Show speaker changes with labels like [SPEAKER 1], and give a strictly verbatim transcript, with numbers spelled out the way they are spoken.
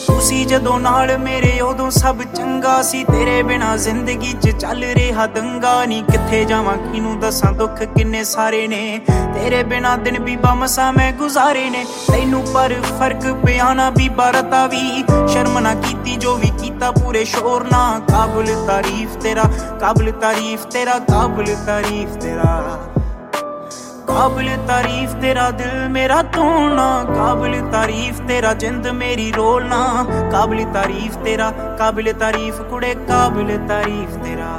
[SPEAKER 1] ਤੁਸੀਂ ਜਦੋਂ ਨਾਲ ਮੇਰੇ ਉਦੋਂ ਸਭ ਚੰਗਾ ਸੀ। ਤੇਰੇ ਬਿਨਾ ਜ਼ਿੰਦਗੀ 'ਚ ਚੱਲ ਰਿਹਾ ਦੰਗਾ ਨੀ। ਕਿੱਥੇ ਜਾਵਾਂ ਕਿਹਨੂੰ ਦੱਸਾਂ ਦੁੱਖ ਕਿੰਨੇ ਸਾਰੇ ਨੇ। ਤੇਰੇ ਬਿਨਾ ਦਿਨ ਬੀਬਾ ਮਸਾਂ ਮੈਂ ਗੁਜ਼ਾਰੇ ਨੇ। ਤੈਨੂੰ ਪਰ ਫਰਕ ਪਿਆ ਨਾ ਬੀਬਾ ਰਤਾ ਵੀ। ਸ਼ਰਮ ਨਾ ਕੀਤੀ ਜੋ ਵੀ ਕੀਤਾ ਪੂਰੇ ਸ਼ੋਰ ਨਾ। ਕਾਬਲ ਤਾਰੀਫ ਤੇਰਾ ਕਾਬਲ ਤਾਰੀਫ ਤੇਰਾ ਕਾਬਲ ਤਾਰੀਫ ਤੇਰਾ ਕਾਬਲ ਤਾਰੀਫ ਤੇਰਾ ਦਿਲ ਮੇਰਾ ਤੋੜਨਾ। ਕਾਬਲ ਤਾਰੀਫ ਤੇਰਾ ਜਿੰਦ ਮੇਰੀ ਰੋਲਣਾ। ਕਾਬਲ ਤਾਰੀਫ ਤੇਰਾ ਕਾਬਲ ਤਾਰੀਫ ਕੁੜੇ ਕਾਬਲ ਤਾਰੀਫ ਤੇਰਾ।